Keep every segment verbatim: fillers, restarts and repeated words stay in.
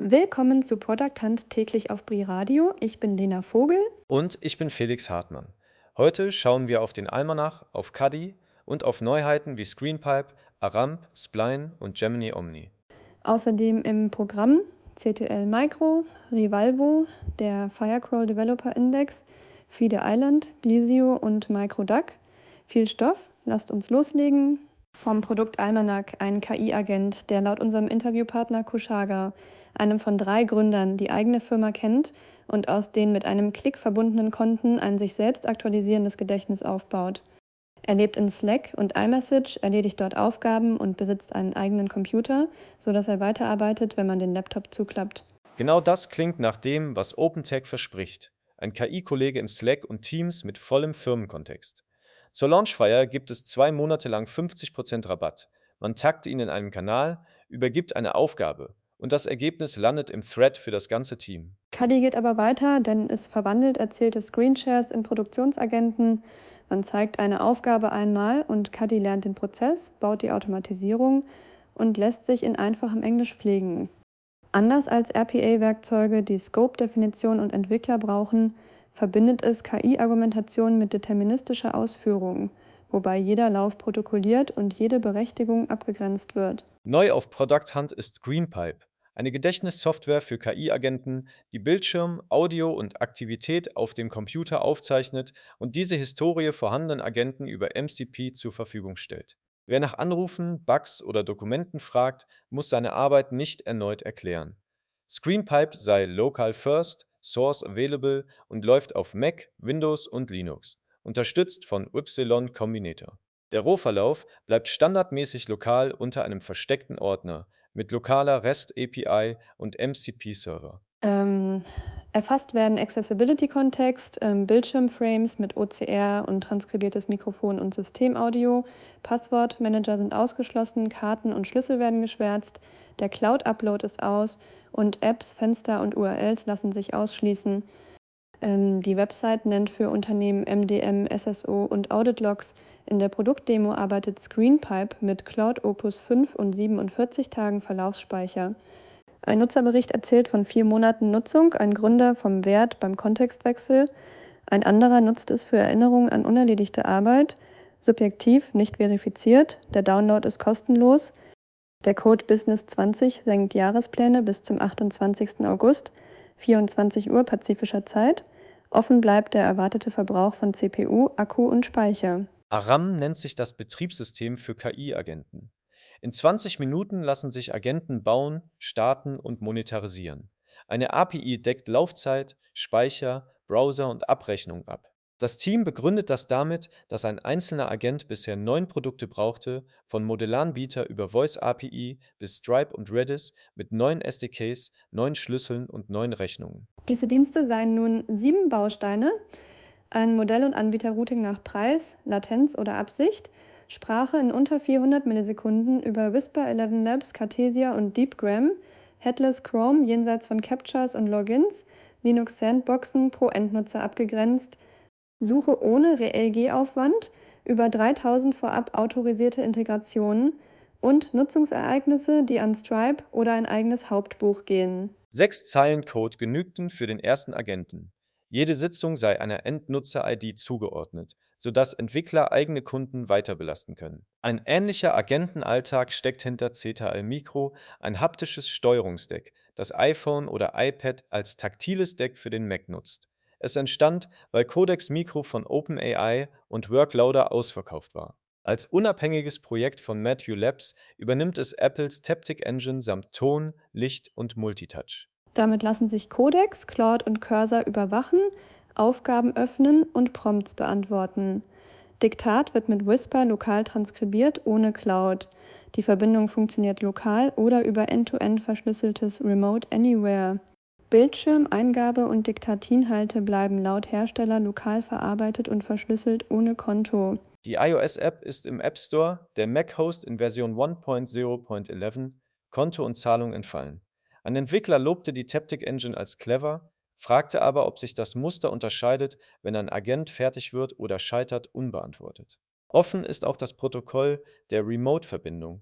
Willkommen zu Product Hunt täglich auf Bri Radio. Ich bin Lena Vogel. Und ich bin Felix Hartmann. Heute schauen wir auf den Almanach, auf Cuddy und auf Neuheiten wie Screenpipe, Aramp, Spline und Gemini Omni. Außerdem im Programm C T L Micro, Rivalvo, der Firecrawl Developer Index, Fide Island, Glisio und MicroDuck. Viel Stoff, lasst uns loslegen. Vom Produkt Almanac, ein K I-Agent, der laut unserem Interviewpartner Kushaga, einem von drei Gründern, die eigene Firma kennt und aus den mit einem Klick verbundenen Konten ein sich selbst aktualisierendes Gedächtnis aufbaut. Er lebt in Slack und iMessage, erledigt dort Aufgaben und besitzt einen eigenen Computer, sodass er weiterarbeitet, wenn man den Laptop zuklappt. Genau das klingt nach dem, was OpenTech verspricht. Ein K I-Kollege in Slack und Teams mit vollem Firmenkontext. Zur Launchfeier gibt es zwei Monate lang fünfzig Prozent Rabatt. Man taggt ihn in einem Kanal, übergibt eine Aufgabe und das Ergebnis landet im Thread für das ganze Team. Cuddy geht aber weiter, denn es verwandelt erzählte Screenshares in Produktionsagenten. Man zeigt eine Aufgabe einmal und Cuddy lernt den Prozess, baut die Automatisierung und lässt sich in einfachem Englisch pflegen. Anders als R P A-Werkzeuge, die Scope-Definition und Entwickler brauchen, verbindet es K I-Argumentation mit deterministischer Ausführung, wobei jeder Lauf protokolliert und jede Berechtigung abgegrenzt wird. Neu auf Product Hunt ist Greenpipe, eine Gedächtnissoftware für K I-Agenten, die Bildschirm, Audio und Aktivität auf dem Computer aufzeichnet und diese Historie vorhandenen Agenten über M C P zur Verfügung stellt. Wer nach Anrufen, Bugs oder Dokumenten fragt, muss seine Arbeit nicht erneut erklären. Screenpipe sei Local First, Source Available und läuft auf Mac, Windows und Linux, unterstützt von Y Combinator. Der Rohverlauf bleibt standardmäßig lokal unter einem versteckten Ordner mit lokaler REST-A P I und M C P-Server. Ähm, erfasst werden Accessibility-Kontext, ähm, Bildschirmframes mit O C R und transkribiertes Mikrofon und Systemaudio. Passwortmanager sind ausgeschlossen, Karten und Schlüssel werden geschwärzt, der Cloud-Upload ist aus und Apps, Fenster und U R Ls lassen sich ausschließen. Ähm, die Website nennt für Unternehmen M D M, S S O und Audit-Logs. In der Produktdemo arbeitet Screenpipe mit Cloud Opus fünf und siebenundvierzig Tagen Verlaufsspeicher. Ein Nutzerbericht erzählt von vier Monaten Nutzung, ein Gründer vom Wert beim Kontextwechsel, ein anderer nutzt es für Erinnerungen an unerledigte Arbeit, subjektiv nicht verifiziert, der Download ist kostenlos, der Code Business zwanzig senkt Jahrespläne bis zum achtundzwanzigsten August, vierundzwanzig Uhr pazifischer Zeit, offen bleibt der erwartete Verbrauch von C P U, Akku und Speicher. Aram nennt sich das Betriebssystem für K I-Agenten. In zwanzig Minuten lassen sich Agenten bauen, starten und monetarisieren. Eine A P I deckt Laufzeit, Speicher, Browser und Abrechnung ab. Das Team begründet das damit, dass ein einzelner Agent bisher neun Produkte brauchte, von Modellanbieter über Voice A P I bis Stripe und Redis mit neun S D Ks, neun Schlüsseln und neun Rechnungen. Diese Dienste seien nun sieben Bausteine: ein Modell- und Anbieterrouting nach Preis, Latenz oder Absicht, Sprache in unter vierhundert Millisekunden über Whisper elf Labs, Cartesia und DeepGram, Headless Chrome jenseits von Captchas und Logins, Linux Sandboxen pro Endnutzer abgegrenzt, Suche ohne R L G-Aufwand, über dreitausend vorab autorisierte Integrationen und Nutzungsereignisse, die an Stripe oder ein eigenes Hauptbuch gehen. Sechs Zeilen Code genügten für den ersten Agenten. Jede Sitzung sei einer Endnutzer-I D zugeordnet, sodass Entwickler eigene Kunden weiter belasten können. Ein ähnlicher Agentenalltag steckt hinter C T L Micro, ein haptisches Steuerungsdeck, das iPhone oder iPad als taktiles Deck für den Mac nutzt. Es entstand, weil Codex Micro von OpenAI und Workloader ausverkauft war. Als unabhängiges Projekt von Matthew Labs übernimmt es Apples Taptic Engine samt Ton, Licht und Multitouch. Damit lassen sich Codex, Claude und Cursor überwachen, Aufgaben öffnen und Prompts beantworten. Diktat wird mit Whisper lokal transkribiert ohne Cloud. Die Verbindung funktioniert lokal oder über end-to-end verschlüsseltes Remote Anywhere. Bildschirm, Eingabe und Diktatinhalte bleiben laut Hersteller lokal verarbeitet und verschlüsselt ohne Konto. Die iOS-App ist im App Store, der Mac-Host in Version eins Punkt null Punkt elf, Konto und Zahlung entfallen. Ein Entwickler lobte die Taptic Engine als clever, fragte aber, ob sich das Muster unterscheidet, wenn ein Agent fertig wird oder scheitert unbeantwortet. Offen ist auch das Protokoll der Remote-Verbindung.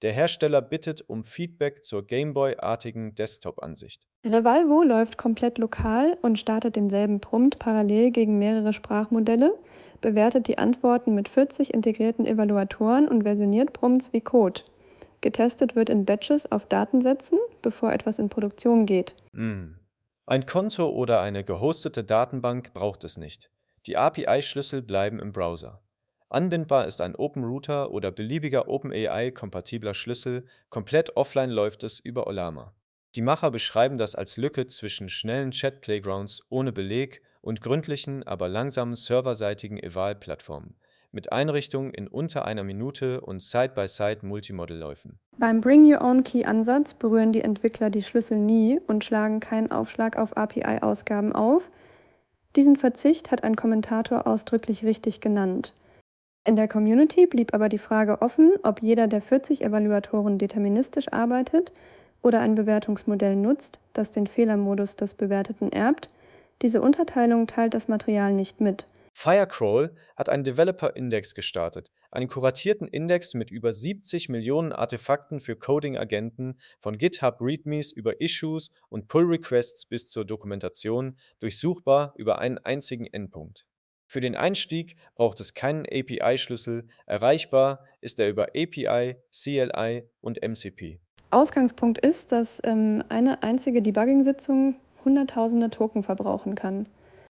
Der Hersteller bittet um Feedback zur Gameboy-artigen Desktop-Ansicht. Revalvo läuft komplett lokal und startet denselben Prompt parallel gegen mehrere Sprachmodelle, bewertet die Antworten mit vierzig integrierten Evaluatoren und versioniert Prompts wie Code. Getestet wird in Batches auf Datensätzen, bevor etwas in Produktion geht. Hm. Ein Konto oder eine gehostete Datenbank braucht es nicht. Die A P I-Schlüssel bleiben im Browser. Anbindbar ist ein Open Router oder beliebiger OpenAI-kompatibler Schlüssel, komplett offline läuft es über Ollama. Die Macher beschreiben das als Lücke zwischen schnellen Chat-Playgrounds ohne Beleg und gründlichen, aber langsamen serverseitigen Eval-Plattformen mit Einrichtungen in unter einer Minute und Side-by-Side-Multimodal-Läufen. Beim Bring-Your-Own-Key-Ansatz berühren die Entwickler die Schlüssel nie und schlagen keinen Aufschlag auf A P I-Ausgaben auf. Diesen Verzicht hat ein Kommentator ausdrücklich richtig genannt. In der Community blieb aber die Frage offen, ob jeder der vierzig Evaluatoren deterministisch arbeitet oder ein Bewertungsmodell nutzt, das den Fehlermodus des Bewerteten erbt. Diese Unterteilung teilt das Material nicht mit. Firecrawl hat einen Developer-Index gestartet, einen kuratierten Index mit über siebzig Millionen Artefakten für Coding-Agenten, von GitHub-Readmes über Issues und Pull-Requests bis zur Dokumentation, durchsuchbar über einen einzigen Endpunkt. Für den Einstieg braucht es keinen A P I-Schlüssel, erreichbar ist er über A P I, C L I und M C P. Ausgangspunkt ist, dass ähm, eine einzige Debugging-Sitzung Hunderttausende Token verbrauchen kann.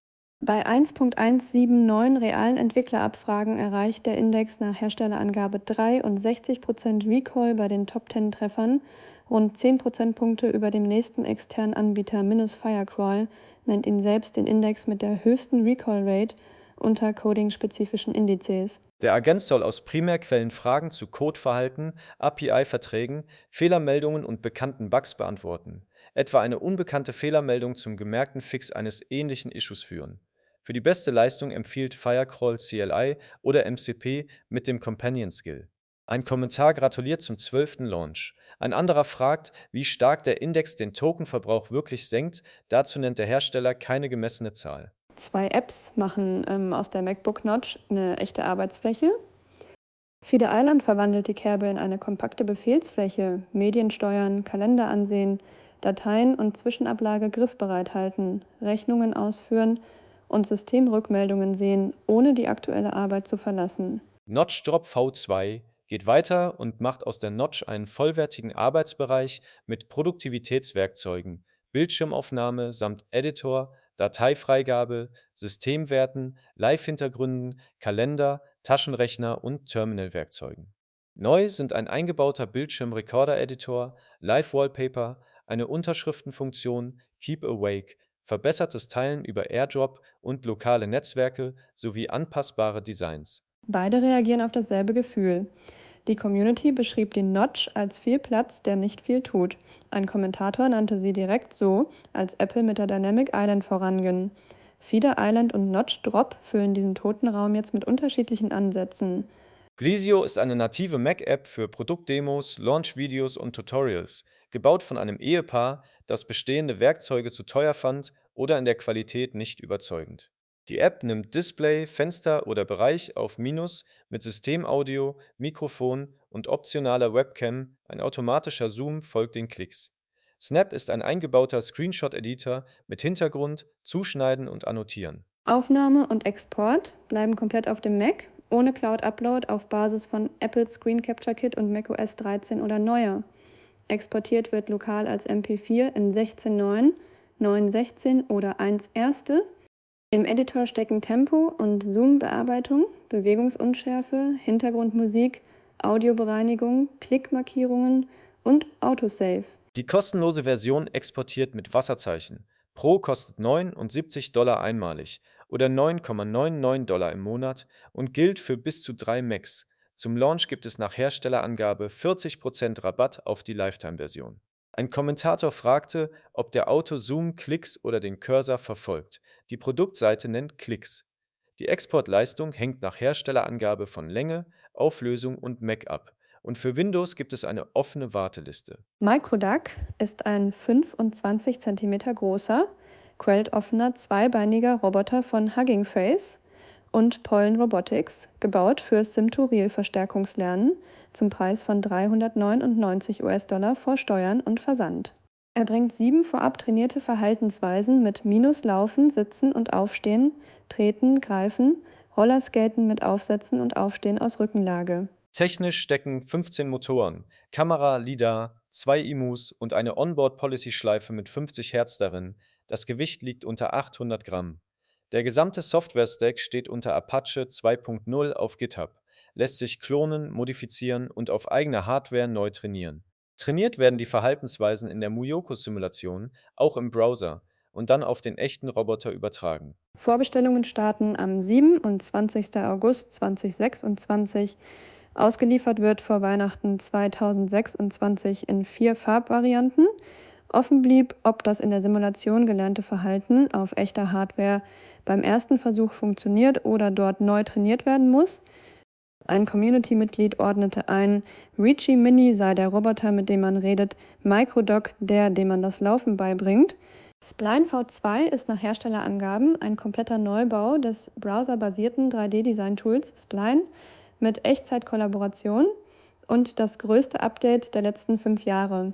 Bei eins Punkt eins sieben neun realen Entwicklerabfragen erreicht der Index nach Herstellerangabe drei und sechzig Prozent Recall bei den Top zehn Treffern, rund zehn Prozentpunkte über dem nächsten externen Anbieter minus Firecrawl nennt ihn selbst den Index mit der höchsten Recall-Rate unter coding-spezifischen Indizes. Der Agent soll aus Primärquellen Fragen zu Codeverhalten, A P I-Verträgen, Fehlermeldungen und bekannten Bugs beantworten, etwa eine unbekannte Fehlermeldung zum gemerkten Fix eines ähnlichen Issues führen. Für die beste Leistung empfiehlt Firecrawl C L I oder M C P mit dem Companion Skill. Ein Kommentar gratuliert zum zwölften Launch. Ein anderer fragt, wie stark der Index den Tokenverbrauch wirklich senkt, dazu nennt der Hersteller keine gemessene Zahl. Zwei Apps machen ähm, aus der MacBook Notch eine echte Arbeitsfläche. Fide Island verwandelt die Kerbe in eine kompakte Befehlsfläche, Medien steuern, Kalender ansehen, Dateien und Zwischenablage griffbereit halten, Rechnungen ausführen und Systemrückmeldungen sehen, ohne die aktuelle Arbeit zu verlassen. Notchdrop V zwei geht weiter und macht aus der Notch einen vollwertigen Arbeitsbereich mit Produktivitätswerkzeugen, Bildschirmaufnahme samt Editor, Dateifreigabe, Systemwerten, Live-Hintergründen, Kalender, Taschenrechner und Terminalwerkzeugen. Neu sind ein eingebauter Bildschirmrecorder-Editor, Live-Wallpaper, eine Unterschriftenfunktion, Keep Awake, verbessertes Teilen über AirDrop und lokale Netzwerke sowie anpassbare Designs. Beide reagieren auf dasselbe Gefühl. Die Community beschrieb die Notch als viel Platz, der nicht viel tut. Ein Kommentator nannte sie direkt so, als Apple mit der Dynamic Island voranging. Fide Island und Notch Drop füllen diesen toten Raum jetzt mit unterschiedlichen Ansätzen. Glisio ist eine native Mac-App für Produktdemos, Launch-Videos und Tutorials, gebaut von einem Ehepaar, das bestehende Werkzeuge zu teuer fand oder in der Qualität nicht überzeugend. Die App nimmt Display, Fenster oder Bereich auf Minus mit Systemaudio, Mikrofon und optionaler Webcam, ein automatischer Zoom folgt den Klicks. Snap ist ein eingebauter Screenshot-Editor mit Hintergrund, Zuschneiden und Annotieren. Aufnahme und Export bleiben komplett auf dem Mac, ohne Cloud-Upload auf Basis von Apples Screen Capture Kit und macOS dreizehn oder neuer. Exportiert wird lokal als M P vier in sechzehn Punkt neun, neun Punkt sechzehn oder eins erste. Im Editor stecken Tempo- und Zoom-Bearbeitung, Bewegungsunschärfe, Hintergrundmusik, Audiobereinigung, Klickmarkierungen und Autosave. Die kostenlose Version exportiert mit Wasserzeichen. Pro kostet neun und siebzig Dollar einmalig oder neun Komma neunundneunzig Dollar im Monat und gilt für bis zu drei Macs. Zum Launch gibt es nach Herstellerangabe vierzig Prozent Rabatt auf die Lifetime-Version. Ein Kommentator fragte, ob der Auto-Zoom Klicks oder den Cursor verfolgt. Die Produktseite nennt Klicks. Die Exportleistung hängt nach Herstellerangabe von Länge, Auflösung und Mac ab. Und für Windows gibt es eine offene Warteliste. Microduck ist ein fünfundzwanzig Zentimeter großer, quelloffener zweibeiniger Roboter von Hugging Face und Pollen Robotics, gebaut für Sim-to-Real-Verstärkungslernen zum Preis von dreihundertneunundneunzig US-Dollar vor Steuern und Versand. Er bringt sieben vorab trainierte Verhaltensweisen mit Minus Laufen, Sitzen und Aufstehen, Treten, Greifen, Rollerskaten mit Aufsetzen und Aufstehen aus Rückenlage. Technisch stecken fünfzehn Motoren, Kamera, LiDAR, zwei I M Us und eine Onboard-Policy-Schleife mit fünfzig Hertz darin. Das Gewicht liegt unter achthundert Gramm. Der gesamte Software-Stack steht unter Apache zwei Punkt null auf GitHub, lässt sich klonen, modifizieren und auf eigener Hardware neu trainieren. Trainiert werden die Verhaltensweisen in der Muyoko-Simulation, auch im Browser, und dann auf den echten Roboter übertragen. Vorbestellungen starten am siebenundzwanzigsten August zweitausendsechsundzwanzig. Ausgeliefert wird vor Weihnachten zweitausendsechsundzwanzig in vier Farbvarianten. Offen blieb, ob das in der Simulation gelernte Verhalten auf echter Hardware beim ersten Versuch funktioniert oder dort neu trainiert werden muss. Ein Community-Mitglied ordnete ein, Reachy Mini sei der Roboter, mit dem man redet, Microdoc der, dem man das Laufen beibringt. Spline V zwei ist nach Herstellerangaben ein kompletter Neubau des browserbasierten drei D-Design-Tools Spline mit Echtzeitkollaboration und das größte Update der letzten fünf Jahre.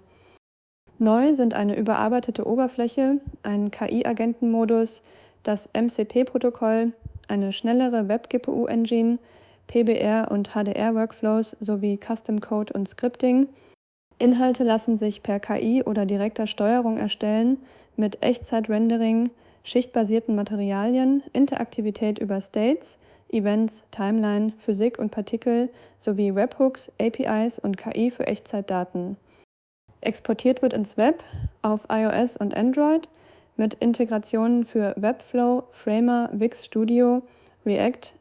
Neu sind eine überarbeitete Oberfläche, ein K I-Agentenmodus, das M C P-Protokoll, eine schnellere Web-G P U-Engine, P B R und H D R-Workflows sowie Custom Code und Scripting. Inhalte lassen sich per K I oder direkter Steuerung erstellen, mit Echtzeit-Rendering, schichtbasierten Materialien, Interaktivität über States, Events, Timeline, Physik und Partikel sowie Webhooks, A P Is und K I für Echtzeitdaten. Exportiert wird ins Web, auf iOS und Android, mit Integrationen für Webflow, Framer, Wix Studio, React,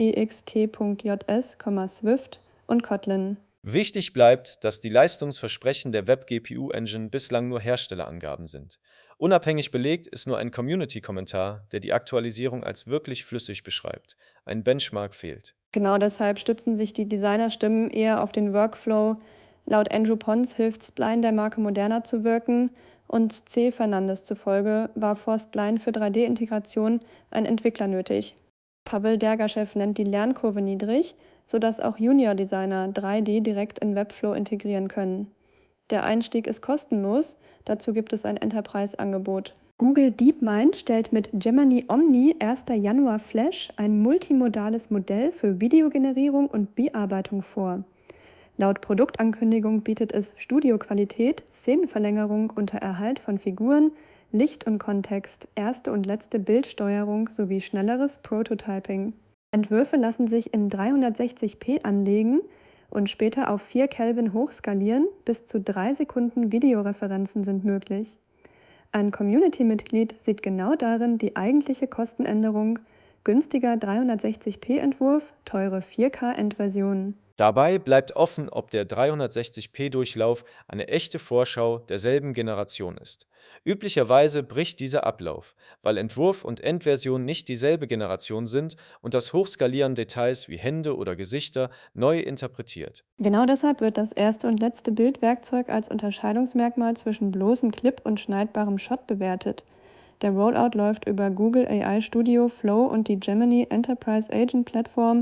Next.js, Swift und Kotlin. Wichtig bleibt, dass die Leistungsversprechen der Web-G P U-Engine bislang nur Herstellerangaben sind. Unabhängig belegt ist nur ein Community-Kommentar, der die Aktualisierung als wirklich flüssig beschreibt. Ein Benchmark fehlt. Genau deshalb stützen sich die Designerstimmen eher auf den Workflow. Laut Andrew Pons hilft Spline der Marke moderner zu wirken und C. Fernandes zufolge war vor Spline für drei D-Integration ein Entwickler nötig. Pavel Dergaschew nennt die Lernkurve niedrig, sodass auch Junior-Designer drei D direkt in Webflow integrieren können. Der Einstieg ist kostenlos, dazu gibt es ein Enterprise-Angebot. Google DeepMind stellt mit Gemini Omni erster Januar Flash ein multimodales Modell für Videogenerierung und Bearbeitung vor. Laut Produktankündigung bietet es Studioqualität, Szenenverlängerung unter Erhalt von Figuren, Licht und Kontext, erste und letzte Bildsteuerung sowie schnelleres Prototyping. Entwürfe lassen sich in dreihundertsechzig p anlegen und später auf vier Kelvin hochskalieren, bis zu drei Sekunden Videoreferenzen sind möglich. Ein Community-Mitglied sieht genau darin die eigentliche Kostenänderung: günstiger dreihundertsechzig p-Entwurf, teure vier K-Endversion. Dabei bleibt offen, ob der dreihundertsechzig p-Durchlauf eine echte Vorschau derselben Generation ist. Üblicherweise bricht dieser Ablauf, weil Entwurf und Endversion nicht dieselbe Generation sind und das Hochskalieren Details wie Hände oder Gesichter neu interpretiert. Genau deshalb wird das erste und letzte Bildwerkzeug als Unterscheidungsmerkmal zwischen bloßem Clip und schneidbarem Shot bewertet. Der Rollout läuft über Google A I Studio, Flow und die Gemini Enterprise Agent Plattform.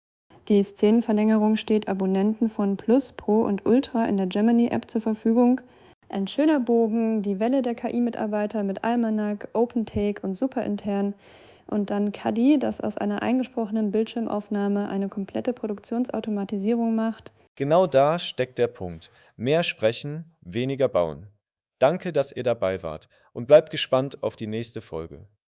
Die Szenenverlängerung steht Abonnenten von Plus, Pro und Ultra in der Gemini-App zur Verfügung. Ein schöner Bogen, die Welle der K I-Mitarbeiter mit Almanac, OpenTake und Superintern und dann Caddy, das aus einer eingesprochenen Bildschirmaufnahme eine komplette Produktionsautomatisierung macht. Genau da steckt der Punkt. Mehr sprechen, weniger bauen. Danke, dass ihr dabei wart und bleibt gespannt auf die nächste Folge.